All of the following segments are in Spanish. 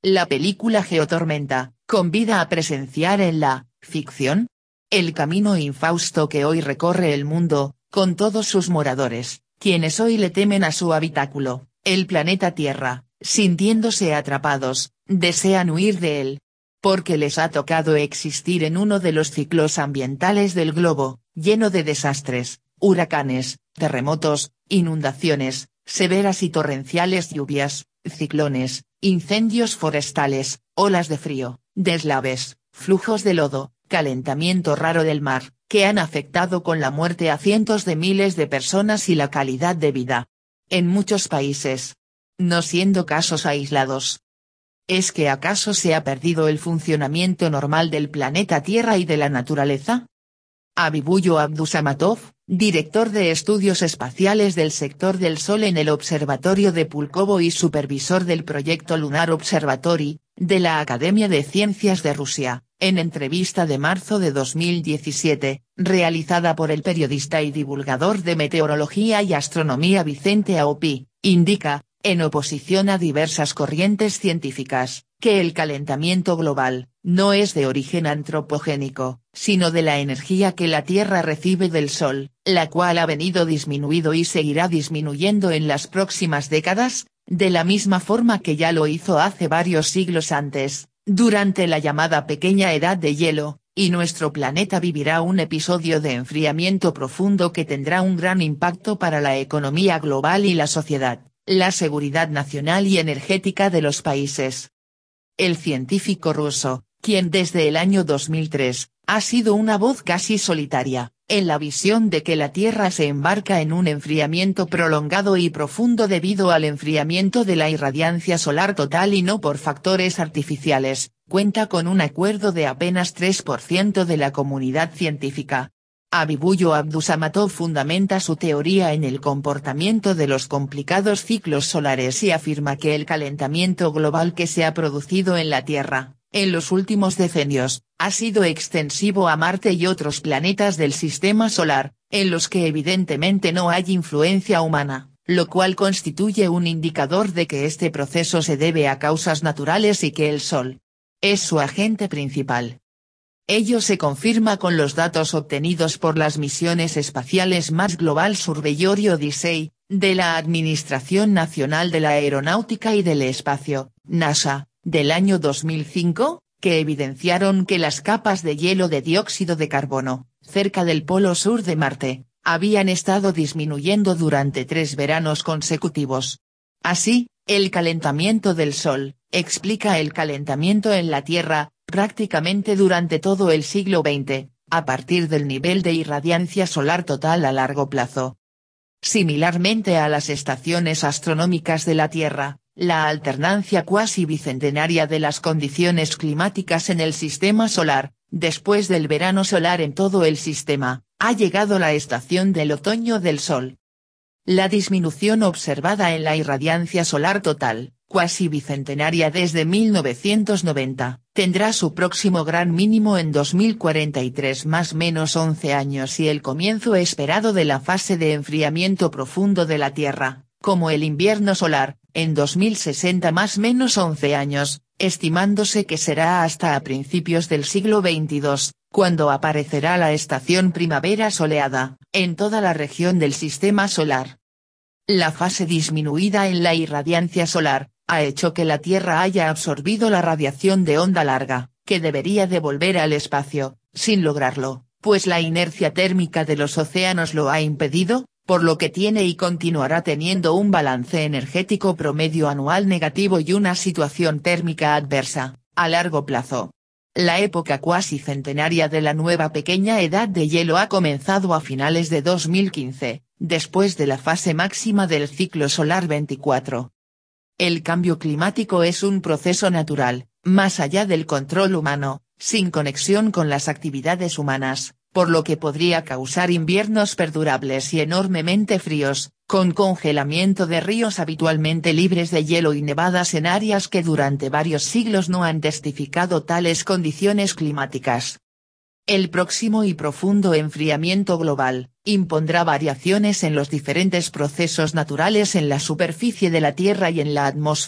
La película Geotormenta, convida a presenciar en la ficción el camino infausto que hoy recorre el mundo, con todos sus moradores, quienes hoy le temen a su habitáculo, el planeta Tierra, sintiéndose atrapados, desean huir de él. Porque les ha tocado existir en uno de los ciclos ambientales del globo, lleno de desastres, huracanes, terremotos, inundaciones, severas y torrenciales lluvias, ciclones, incendios forestales, olas de frío, deslaves, flujos de lodo, calentamiento raro del mar, que han afectado con la muerte a cientos de miles de personas y la calidad de vida en muchos países. No siendo casos aislados. ¿Es que acaso se ha perdido el funcionamiento normal del planeta Tierra y de la naturaleza? Habibullo Abdusamatov, director de estudios espaciales del sector del Sol en el Observatorio de Pulkovo y supervisor del proyecto Lunar Observatory, de la Academia de Ciencias de Rusia, en entrevista de marzo de 2017, realizada por el periodista y divulgador de meteorología y astronomía Vicente Aopi, indica, en oposición a diversas corrientes científicas, que el calentamiento global, no es de origen antropogénico, sino de la energía que la Tierra recibe del Sol, la cual ha venido disminuido y seguirá disminuyendo en las próximas décadas, de la misma forma que ya lo hizo hace varios siglos antes, durante la llamada Pequeña Edad de Hielo, y nuestro planeta vivirá un episodio de enfriamiento profundo que tendrá un gran impacto para la economía global y la sociedad, la seguridad nacional y energética de los países. El científico ruso, quien desde el año 2003, ha sido una voz casi solitaria, en la visión de que la Tierra se embarca en un enfriamiento prolongado y profundo debido al enfriamiento de la irradiancia solar total y no por factores artificiales, cuenta con un acuerdo de apenas 3% de la comunidad científica. Habibullo Abdusamatov fundamenta su teoría en el comportamiento de los complicados ciclos solares y afirma que el calentamiento global que se ha producido en la Tierra, en los últimos decenios, ha sido extensivo a Marte y otros planetas del sistema solar, en los que evidentemente no hay influencia humana, lo cual constituye un indicador de que este proceso se debe a causas naturales y que el Sol es su agente principal. Ello se confirma con los datos obtenidos por las misiones espaciales Mars Global Surveyor y Odyssey, de la Administración Nacional de la Aeronáutica y del Espacio, NASA, del año 2005, que evidenciaron que las capas de hielo de dióxido de carbono, cerca del polo sur de Marte, habían estado disminuyendo durante 3 veranos consecutivos. Así, el calentamiento del Sol, explica el calentamiento en la Tierra, prácticamente durante todo el siglo XX, a partir del nivel de irradiancia solar total a largo plazo. Similarmente a las estaciones astronómicas de la Tierra, la alternancia cuasi bicentenaria de las condiciones climáticas en el sistema solar, después del verano solar en todo el sistema, ha llegado la estación del otoño del Sol. La disminución observada en la irradiancia solar total, cuasi bicentenaria desde 1990, tendrá su próximo gran mínimo en 2043 más menos 11 años y el comienzo esperado de la fase de enfriamiento profundo de la Tierra, como el invierno solar, en 2060 más menos 11 años, estimándose que será hasta a principios del siglo XXII, cuando aparecerá la estación primavera soleada, en toda la región del sistema solar. La fase disminuida en la irradiancia solar, ha hecho que la Tierra haya absorbido la radiación de onda larga, que debería devolver al espacio, sin lograrlo, pues la inercia térmica de los océanos lo ha impedido, por lo que tiene y continuará teniendo un balance energético promedio anual negativo y una situación térmica adversa, a largo plazo. La época cuasi centenaria de la nueva pequeña edad de hielo ha comenzado a finales de 2015, después de la fase máxima del ciclo solar 24. El cambio climático es un proceso natural, más allá del control humano, sin conexión con las actividades humanas, por lo que podría causar inviernos perdurables y enormemente fríos, con congelamiento de ríos habitualmente libres de hielo y nevadas en áreas que durante varios siglos no han testificado tales condiciones climáticas. El próximo y profundo enfriamiento global, impondrá variaciones en los diferentes procesos naturales en la superficie de la Tierra y en la atmósfera,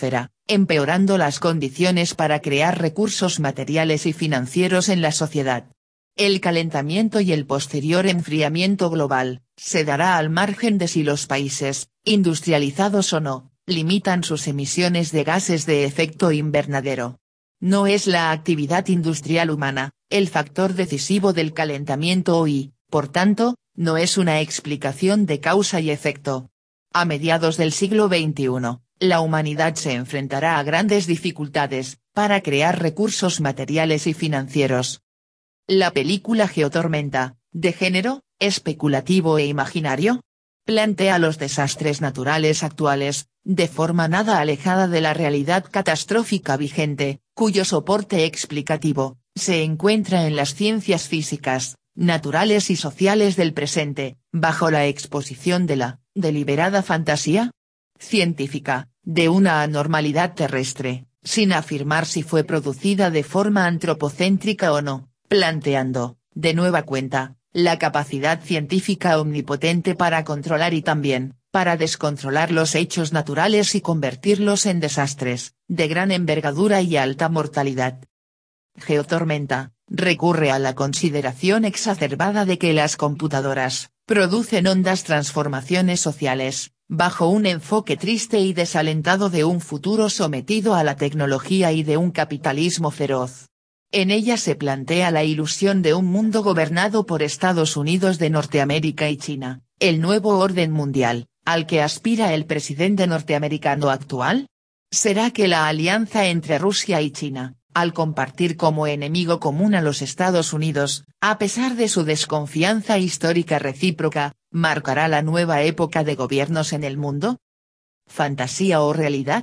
empeorando las condiciones para crear recursos materiales y financieros en la sociedad. El calentamiento y el posterior enfriamiento global, se dará al margen de si los países, industrializados o no, limitan sus emisiones de gases de efecto invernadero. No es la actividad industrial humana, el factor decisivo del calentamiento y, por tanto, no es una explicación de causa y efecto. A mediados del siglo XXI, la humanidad se enfrentará a grandes dificultades, para crear recursos materiales y financieros. La película Geotormenta, de género, especulativo e imaginario, plantea los desastres naturales actuales, de forma nada alejada de la realidad catastrófica vigente, cuyo soporte explicativo, se encuentra en las ciencias físicas, naturales y sociales del presente, bajo la exposición de la deliberada fantasía científica, de una anormalidad terrestre, sin afirmar si fue producida de forma antropocéntrica o no, planteando, de nueva cuenta, la capacidad científica omnipotente para controlar y también, para descontrolar los hechos naturales y convertirlos en desastres, de gran envergadura y alta mortalidad. Geotormenta, recurre a la consideración exacerbada de que las computadoras, producen hondas transformaciones sociales, bajo un enfoque triste y desalentado de un futuro sometido a la tecnología y de un capitalismo feroz. En ella se plantea la ilusión de un mundo gobernado por Estados Unidos de Norteamérica y China, el nuevo orden mundial, al que aspira el presidente norteamericano actual. ¿Será que la alianza entre Rusia y China, al compartir como enemigo común a los Estados Unidos, a pesar de su desconfianza histórica recíproca, marcará la nueva época de gobiernos en el mundo? ¿Fantasía o realidad?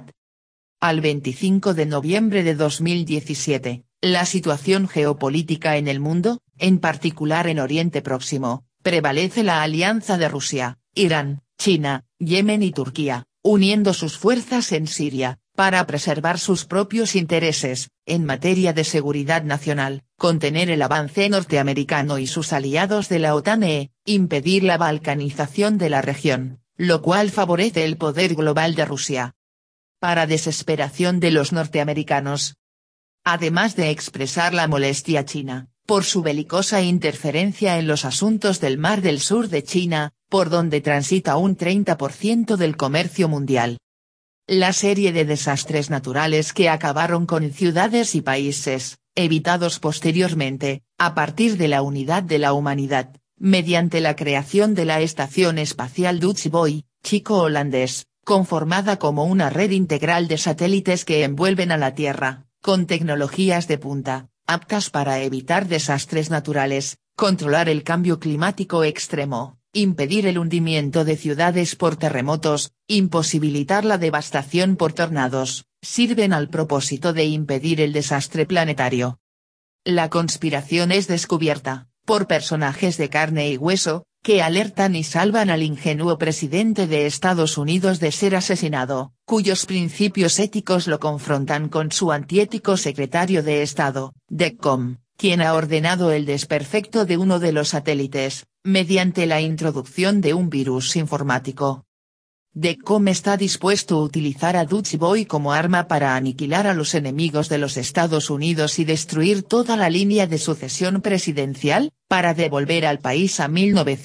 Al 25 de noviembre de 2017, la situación geopolítica en el mundo, en particular en Oriente Próximo, prevalece la alianza de Rusia, Irán, China, Yemen y Turquía, uniendo sus fuerzas en Siria, para preservar sus propios intereses, en materia de seguridad nacional, contener el avance norteamericano y sus aliados de la OTAN e impedir la balcanización de la región, lo cual favorece el poder global de Rusia. Para desesperación de los norteamericanos. Además de expresar la molestia china, por su belicosa interferencia en los asuntos del Mar del Sur de China, por donde transita un 30% del comercio mundial. La serie de desastres naturales que acabaron con ciudades y países, evitados posteriormente, a partir de la unidad de la humanidad, mediante la creación de la Estación Espacial Dutch Boy, chico holandés, conformada como una red integral de satélites que envuelven a la Tierra, con tecnologías de punta, aptas para evitar desastres naturales, controlar el cambio climático extremo, impedir el hundimiento de ciudades por terremotos, imposibilitar la devastación por tornados, sirven al propósito de impedir el desastre planetario. La conspiración es descubierta, por personajes de carne y hueso, que alertan y salvan al ingenuo presidente de Estados Unidos de ser asesinado, cuyos principios éticos lo confrontan con su antiético secretario de Estado, DECCOM, quien ha ordenado el desperfecto de uno de los satélites, mediante la introducción de un virus informático. DECCOM está dispuesto a utilizar a Dutch Boy como arma para aniquilar a los enemigos de los Estados Unidos y destruir toda la línea de sucesión presidencial, para devolver al país a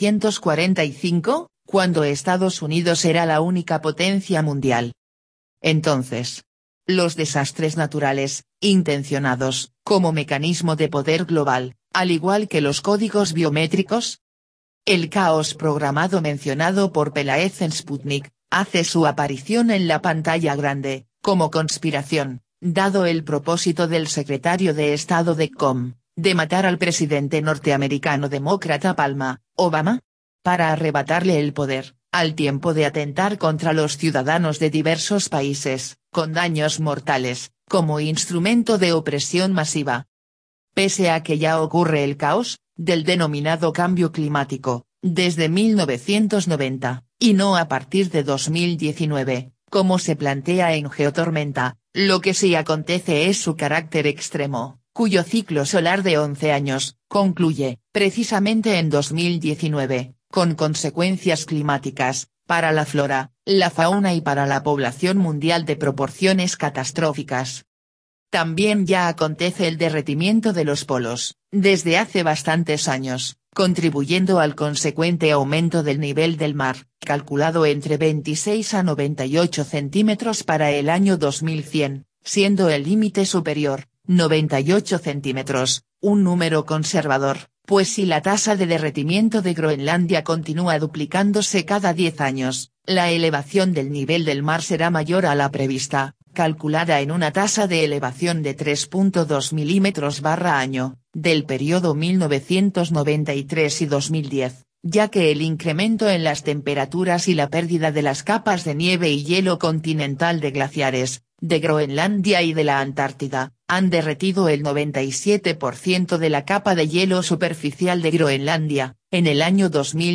1945, cuando Estados Unidos era la única potencia mundial. Entonces, los desastres naturales, intencionados, como mecanismo de poder global, al igual que los códigos biométricos. El caos programado mencionado por Peláez en Sputnik, hace su aparición en la pantalla grande, como conspiración, dado el propósito del secretario de Estado DECCOM, de matar al presidente norteamericano demócrata Obama, para arrebatarle el poder, al tiempo de atentar contra los ciudadanos de diversos países, con daños mortales, como instrumento de opresión masiva. Pese a que ya ocurre el caos, del denominado cambio climático, desde 1990, y no a partir de 2019, como se plantea en Geotormenta, lo que sí acontece es su carácter extremo, cuyo ciclo solar de 11 años, concluye, precisamente en 2019, con consecuencias climáticas, para la flora, la fauna y para la población mundial de proporciones catastróficas. También ya acontece el derretimiento de los polos, desde hace bastantes años, contribuyendo al consecuente aumento del nivel del mar, calculado entre 26 a 98 centímetros para el año 2100, siendo el límite superior, 98 centímetros, un número conservador, pues si la tasa de derretimiento de Groenlandia continúa duplicándose cada 10 años, la elevación del nivel del mar será mayor a la prevista, calculada en una tasa de elevación de 3.2 milímetros barra año, del periodo 1993 y 2010, ya que el incremento en las temperaturas y la pérdida de las capas de nieve y hielo continental de glaciares, de Groenlandia y de la Antártida, han derretido el 97% de la capa de hielo superficial de Groenlandia, en el año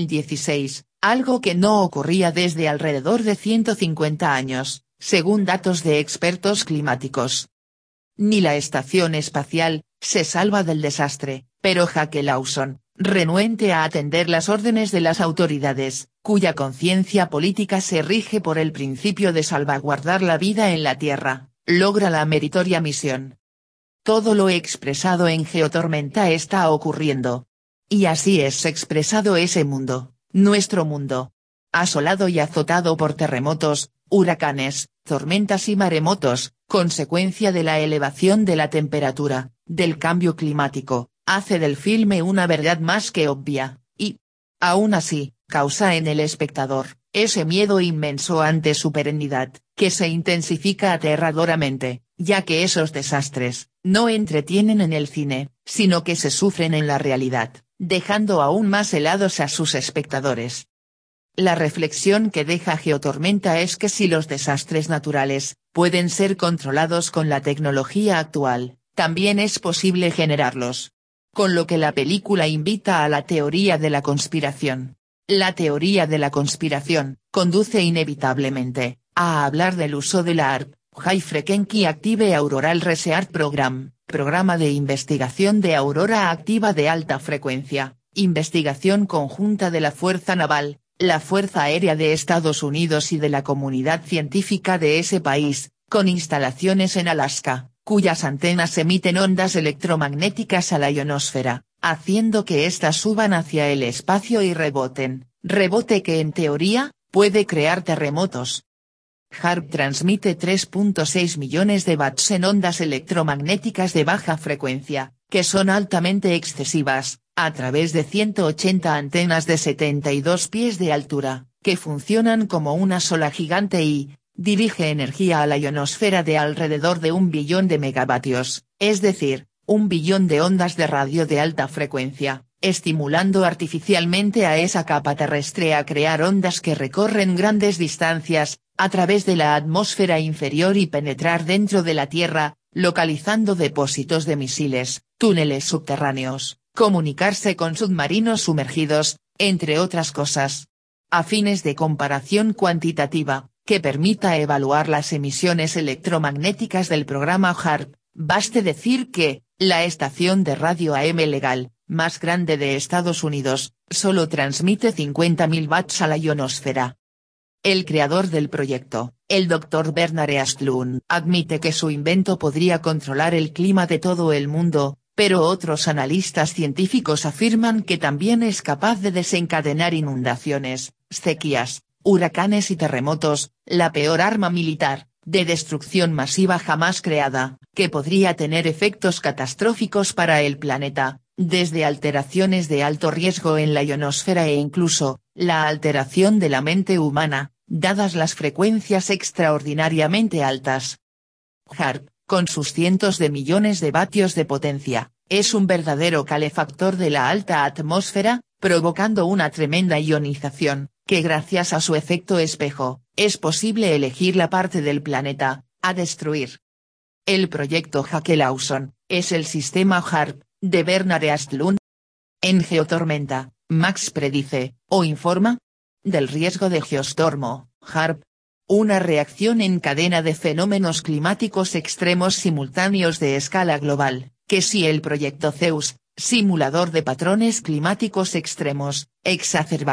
2016, algo que no ocurría desde alrededor de 150 años, según datos de expertos climáticos. Ni la estación espacial se salva del desastre, pero Jake Lawson, renuente a atender las órdenes de las autoridades, cuya conciencia política se rige por el principio de salvaguardar la vida en la Tierra, logra la meritoria misión. Todo lo expresado en Geotormenta está ocurriendo. Y así es expresado ese mundo, nuestro mundo. Asolado y azotado por terremotos, huracanes, tormentas y maremotos, consecuencia de la elevación de la temperatura, del cambio climático, hace del filme una verdad más que obvia, y, aún así, causa en el espectador, ese miedo inmenso ante su perennidad, que se intensifica aterradoramente, ya que esos desastres, no entretienen en el cine, sino que se sufren en la realidad, dejando aún más helados a sus espectadores. La reflexión que deja Geotormenta es que si los desastres naturales, pueden ser controlados con la tecnología actual, también es posible generarlos. Con lo que la película invita a la teoría de la conspiración. La teoría de la conspiración, conduce inevitablemente, a hablar del uso de la ARP, High Frequency Active Auroral Research Program, programa de investigación de aurora activa de alta frecuencia, investigación conjunta de la Fuerza Naval, la Fuerza Aérea de Estados Unidos y de la comunidad científica de ese país, con instalaciones en Alaska, cuyas antenas emiten ondas electromagnéticas a la ionosfera, haciendo que éstas suban hacia el espacio y reboten, rebote que en teoría, puede crear terremotos. HAARP transmite 3.6 millones de watts en ondas electromagnéticas de baja frecuencia, que son altamente excesivas, a través de 180 antenas de 72 pies de altura, que funcionan como una sola gigante y, dirige energía a la ionosfera de alrededor de 1 billón de megavatios, es decir, 1 billón de ondas de radio de alta frecuencia, estimulando artificialmente a esa capa terrestre a crear ondas que recorren grandes distancias, a través de la atmósfera inferior y penetrar dentro de la Tierra, localizando depósitos de misiles, túneles subterráneos, comunicarse con submarinos sumergidos, entre otras cosas. A fines de comparación cuantitativa, que permita evaluar las emisiones electromagnéticas del programa HAARP, baste decir que, la estación de radio AM legal, más grande de Estados Unidos, solo transmite 50.000 watts a la ionosfera. El creador del proyecto, el Dr. Bernard Eastlund, admite que su invento podría controlar el clima de todo el mundo, pero otros analistas científicos afirman que también es capaz de desencadenar inundaciones, sequías, huracanes y terremotos, la peor arma militar, de destrucción masiva jamás creada, que podría tener efectos catastróficos para el planeta, desde alteraciones de alto riesgo en la ionosfera e incluso, la alteración de la mente humana, dadas las frecuencias extraordinariamente altas. HAARP, con sus cientos de millones de vatios de potencia, es un verdadero calefactor de la alta atmósfera, provocando una tremenda ionización, que gracias a su efecto espejo, es posible elegir la parte del planeta, a destruir. El proyecto Jake Lawson, es el sistema HAARP, de Bernard Eastlund. En Geotormenta, Max predice, o informa, del riesgo de geostormo, HAARP. Una reacción en cadena de fenómenos climáticos extremos simultáneos de escala global, que si el proyecto Zeus, simulador de patrones climáticos extremos, exacerbara,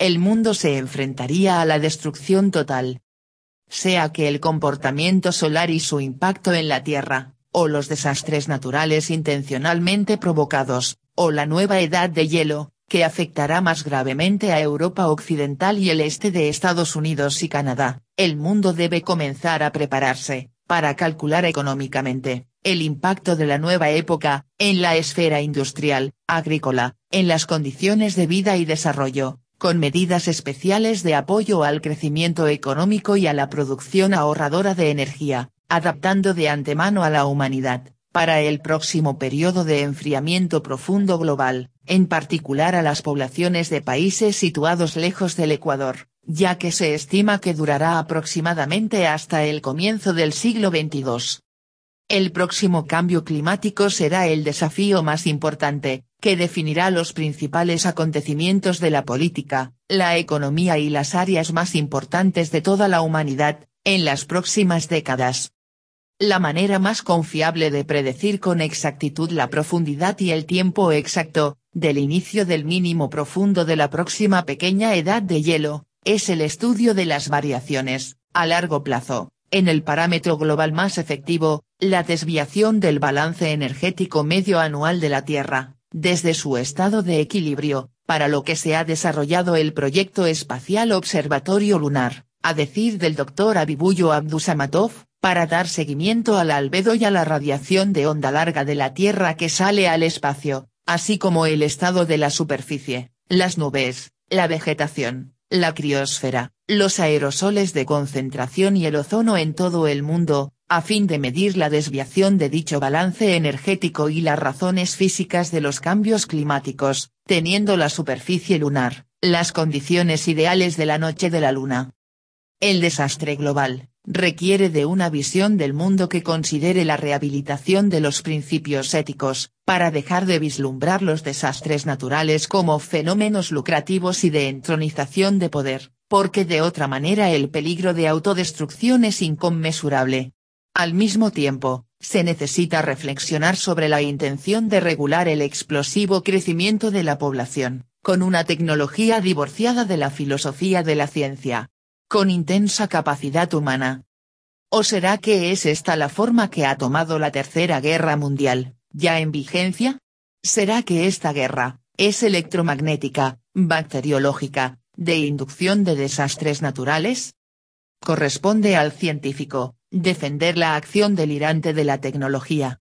el mundo se enfrentaría a la destrucción total. Sea que el comportamiento solar y su impacto en la Tierra, o los desastres naturales intencionalmente provocados, o la nueva edad de hielo, que afectará más gravemente a Europa Occidental y el este de Estados Unidos y Canadá, el mundo debe comenzar a prepararse, para calcular económicamente, el impacto de la nueva época, en la esfera industrial, agrícola, en las condiciones de vida y desarrollo, con medidas especiales de apoyo al crecimiento económico y a la producción ahorradora de energía, adaptando de antemano a la humanidad, para el próximo periodo de enfriamiento profundo global, en particular a las poblaciones de países situados lejos del Ecuador, ya que se estima que durará aproximadamente hasta el comienzo del siglo XXII. El próximo cambio climático será el desafío más importante, que definirá los principales acontecimientos de la política, la economía y las áreas más importantes de toda la humanidad, en las próximas décadas. La manera más confiable de predecir con exactitud la profundidad y el tiempo exacto, del inicio del mínimo profundo de la próxima pequeña edad de hielo, es el estudio de las variaciones, a largo plazo, en el parámetro global más efectivo, la desviación del balance energético medio anual de la Tierra, desde su estado de equilibrio, para lo que se ha desarrollado el Proyecto Espacial Observatorio Lunar, a decir del Dr. Habibullo Abdusamatov, para dar seguimiento al albedo y a la radiación de onda larga de la Tierra que sale al espacio, así como el estado de la superficie, las nubes, la vegetación, la criosfera, los aerosoles de concentración y el ozono en todo el mundo, a fin de medir la desviación de dicho balance energético y las razones físicas de los cambios climáticos, teniendo la superficie lunar, las condiciones ideales de la noche de la luna. El desastre global requiere de una visión del mundo que considere la rehabilitación de los principios éticos, para dejar de vislumbrar los desastres naturales como fenómenos lucrativos y de entronización de poder, porque de otra manera el peligro de autodestrucción es inconmensurable. Al mismo tiempo, se necesita reflexionar sobre la intención de regular el explosivo crecimiento de la población, con una tecnología divorciada de la filosofía de la ciencia, con intensa capacidad humana. ¿O será que es esta la forma que ha tomado la Tercera Guerra Mundial, ya en vigencia? ¿Será que esta guerra es electromagnética, bacteriológica, de inducción de desastres naturales? Corresponde al científico defender la acción delirante de la tecnología,